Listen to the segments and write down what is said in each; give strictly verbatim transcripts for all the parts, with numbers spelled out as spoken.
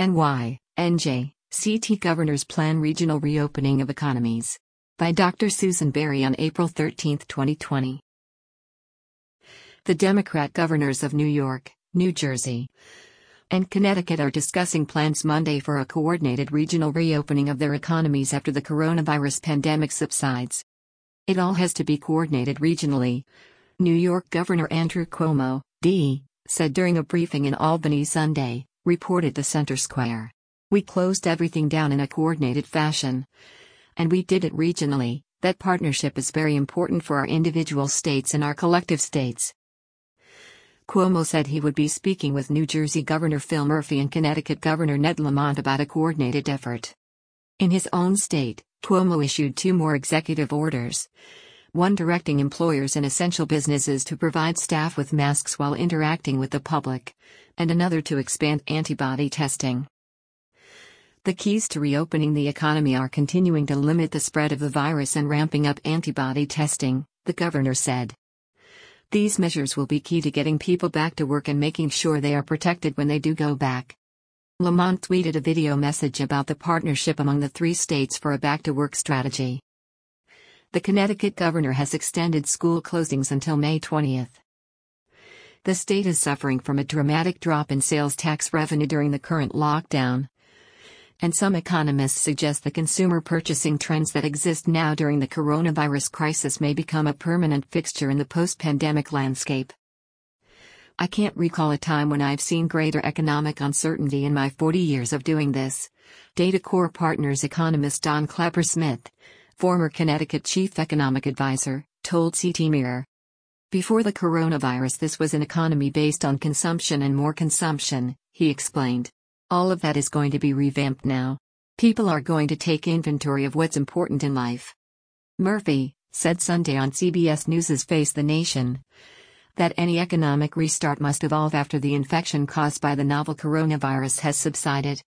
N Y, N J, C T Governors Plan Regional Reopening of Economies. By Doctor Susan Berry on April thirteenth, twenty twenty. The Democrat governors of New York, New Jersey, and Connecticut are discussing plans Monday for a coordinated regional reopening of their economies after the coronavirus pandemic subsides. It all has to be coordinated regionally, New York Governor Andrew Cuomo, D, said during a briefing in Albany Sunday, reported the Center Square. We closed everything down in a coordinated fashion. And we did it regionally. That partnership is very important for our individual states and our collective states. Cuomo said he would be speaking with New Jersey Governor Phil Murphy and Connecticut Governor Ned Lamont about a coordinated effort. In his own state, Cuomo issued two more executive orders. One directing employers and essential businesses to provide staff with masks while interacting with the public, and another to expand antibody testing. The keys to reopening the economy are continuing to limit the spread of the virus and ramping up antibody testing, the governor said. These measures will be key to getting people back to work and making sure they are protected when they do go back. Lamont tweeted a video message about the partnership among the three states for a back-to-work strategy. The Connecticut governor has extended school closings until May twentieth. The state is suffering from a dramatic drop in sales tax revenue during the current lockdown. And some economists suggest the consumer purchasing trends that exist now during the coronavirus crisis may become a permanent fixture in the post-pandemic landscape. I can't recall a time when I've seen greater economic uncertainty in my forty years of doing this, DataCore Partners economist Don Clapper-Smith, former Connecticut chief economic advisor, told C T Mirror. Before the coronavirus, this was an economy based on consumption and more consumption, he explained. All of that is going to be revamped now. People are going to take inventory of what's important in life. Murphy said Sunday on C B S News' Face the Nation that any economic restart must evolve after the infection caused by the novel coronavirus has subsided.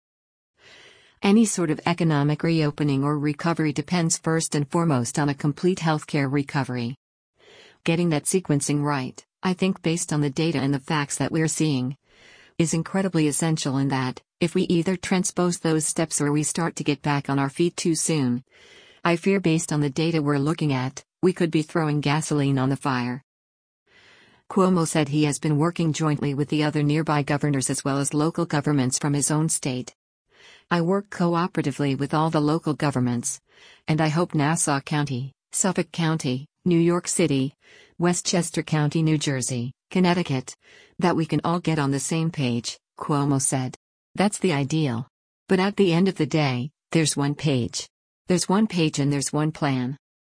Any sort of economic reopening or recovery depends first and foremost on a complete healthcare recovery. Getting that sequencing right, I think based on the data and the facts that we're seeing, is incredibly essential in that, if we either transpose those steps or we start to get back on our feet too soon, I fear based on the data we're looking at, we could be throwing gasoline on the fire. Cuomo said he has been working jointly with the other nearby governors as well as local governments from his own state. I work cooperatively with all the local governments, and I hope Nassau County, Suffolk County, New York City, Westchester County, New Jersey, Connecticut, that we can all get on the same page, Cuomo said. That's the ideal. But at the end of the day, there's one page. There's one page and there's one plan.